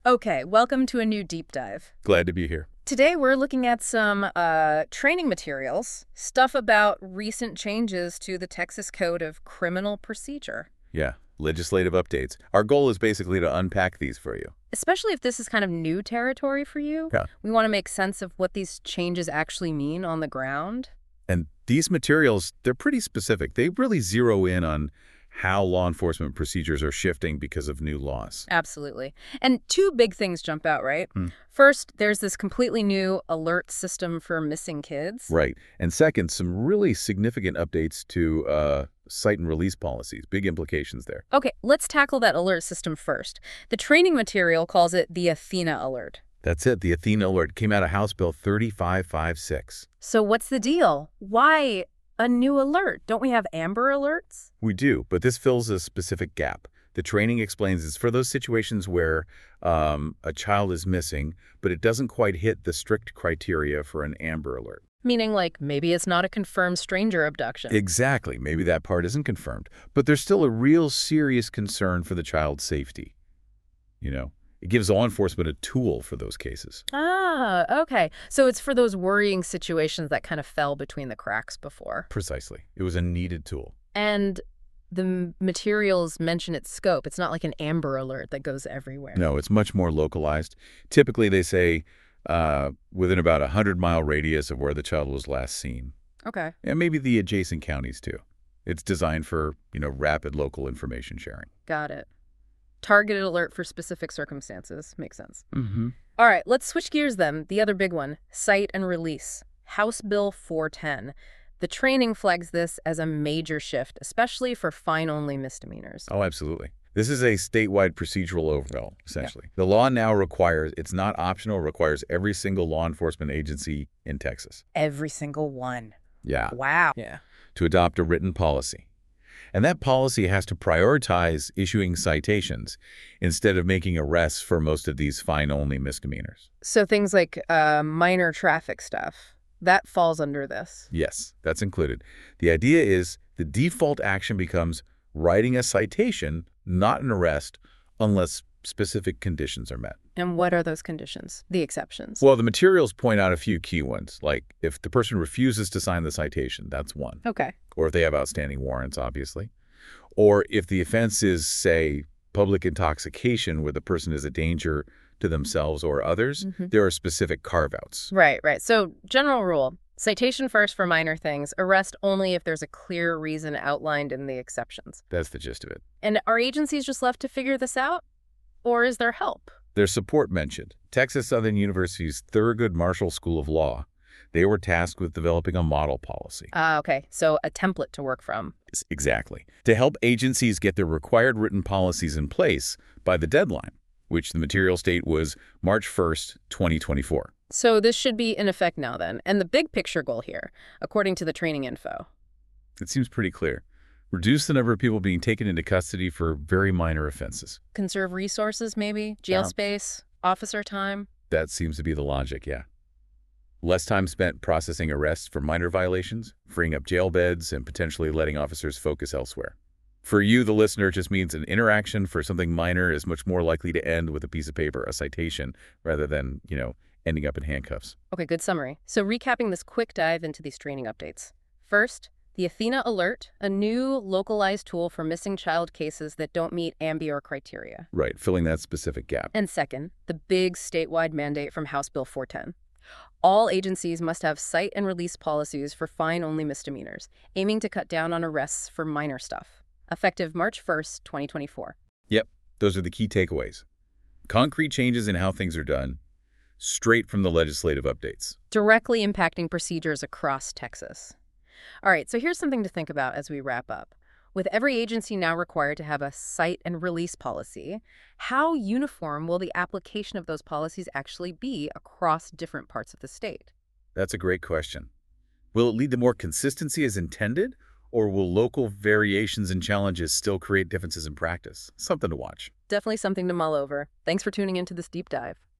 Okay, welcome to a new deep dive. Glad to be here. Today we're looking at some training materials, stuff about recent changes to the Texas Code of Criminal Procedure. Yeah, legislative updates. Our goal is basically to unpack these for you. Especially if this is kind of new territory for you. Yeah. We want to make sense of what these changes actually mean on the ground. And these materials, they're pretty specific. They really zero in on how law enforcement procedures are shifting because of new laws. Absolutely. And two big things jump out, right? Hmm. First, there's this completely new alert system for missing kids. Right. And second, some really significant updates to cite and release policies. Big implications there. Okay, let's tackle that alert system first. The training material calls it the Athena Alert. That's it. The Athena Alert came out of House Bill 3556. So what's the deal? Why a new alert? Don't we have Amber Alerts? We do, but this fills a specific gap. The training explains it's for those situations where a child is missing, but it doesn't quite hit the strict criteria for an Amber Alert. Meaning, like, maybe it's not a confirmed stranger abduction. Exactly. Maybe that part isn't confirmed, but there's still a real serious concern for the child's safety. It gives law enforcement a tool for those cases. Ah, okay. So it's for those worrying situations that kind of fell between the cracks before. Precisely. It was a needed tool. And the materials mention its scope. It's not like an Amber Alert that goes everywhere. No, it's much more localized. Typically, they say within about a 100-mile radius of where the child was last seen. Okay. And maybe the adjacent counties, too. It's designed for, rapid local information sharing. Got it. Targeted alert for specific circumstances. Makes sense. Mm-hmm. All right, let's switch gears then. The other big one, cite and release. House Bill 410. The training flags this as a major shift, especially for fine-only misdemeanors. Oh, absolutely. This is a statewide procedural overhaul, essentially. Yeah. The law now requires, it's not optional, requires every single law enforcement agency in Texas. Every single one. Yeah. Wow. Yeah. To adopt a written policy. And that policy has to prioritize issuing citations instead of making arrests for most of these fine-only misdemeanors. So things like minor traffic stuff, that falls under this? Yes, that's included. The idea is the default action becomes writing a citation, not an arrest, unless specific conditions are met. And what are those conditions, the exceptions? Well, the materials point out a few key ones, like if the person refuses to sign the citation, that's one. Okay. Or if they have outstanding warrants, obviously. Or if the offense is, say, public intoxication where the person is a danger to themselves or others, there are specific carve-outs. Right. So general rule, citation first for minor things, arrest only if there's a clear reason outlined in the exceptions. That's the gist of it. And are agencies just left to figure this out? Or is there help? There's support mentioned. Texas Southern University's Thurgood Marshall School of Law, they were tasked with developing a model policy. Okay. So a template to work from. Exactly. To help agencies get their required written policies in place by the deadline, which the material state was March 1st, 2024. So this should be in effect now then. And the big picture goal here, according to the training info. It seems pretty clear. Reduce the number of people being taken into custody for very minor offenses. Conserve resources, maybe? Jail space? Officer time? That seems to be the logic, yeah. Less time spent processing arrests for minor violations, freeing up jail beds, and potentially letting officers focus elsewhere. For you, the listener, it just means an interaction for something minor is much more likely to end with a piece of paper, a citation, rather than, ending up in handcuffs. Okay, good summary. So recapping this quick dive into these training updates. First, the Athena Alert, a new localized tool for missing child cases that don't meet Amber criteria. Right, filling that specific gap. And second, the big statewide mandate from House Bill 410. All agencies must have cite and release policies for fine-only misdemeanors, aiming to cut down on arrests for minor stuff. Effective March 1st, 2024. Yep, those are the key takeaways. Concrete changes in how things are done, straight from the legislative updates. Directly impacting procedures across Texas. All right, so here's something to think about as we wrap up. With every agency now required to have a cite and release policy, how uniform will the application of those policies actually be across different parts of the state? That's a great question. Will it lead to more consistency as intended, or will local variations and challenges still create differences in practice? Something to watch. Definitely something to mull over. Thanks for tuning into this deep dive.